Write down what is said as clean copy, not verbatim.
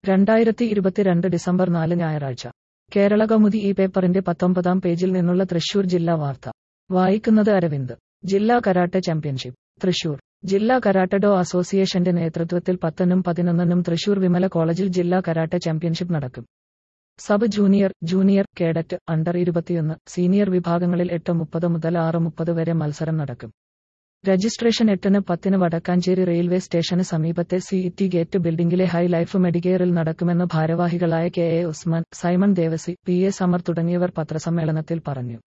2022 December 4 ഞായറാഴ്ച കേരളകൗമുദി ഈ പേപ്പറിന്റെ 19-ാം പേജിൽ നിന്നുള്ള തൃശൂർ ജില്ലാ വാർത്ത വായിക്കുന്നത് അരവിന്ദ്. ജില്ലാ കരാട്ടെ ചാമ്പ്യൻഷിപ്പ് തൃശൂർ. ജില്ലാ കരാട്ടെ ഡോ അസോസിയേഷന്റെ നേതൃത്വത്തിൽ 10-നും 11-നും തൃശൂർ വിമല കോളേജിൽ ജില്ലാ കരാട്ടെ ചാമ്പ്യൻഷിപ്പ് നടക്കും. Sub junior, junior, cadet, under 21, senior വിഭാഗങ്ങളിൽ 8:30 മുതൽ 6:30 വരെ മത്സരം നടക്കും. രജിസ്ട്രേഷൻ 8-ന് 10-ന് വടക്കാഞ്ചേരി റെയിൽവേ സ്റ്റേഷന് സമീപത്തെ CET ഗേറ്റ് ബിൽഡിംഗിലെ ഹൈ ലൈഫ് മെഡിക്കെയറിൽ നടക്കുമെന്ന് ഭാരവാഹികളായ KA ഉസ്മാൻ, സൈമൺ ദേവസി, PA സമർ തുടങ്ങിയവർ പത്രസമ്മേളനത്തിൽ പറഞ്ഞു.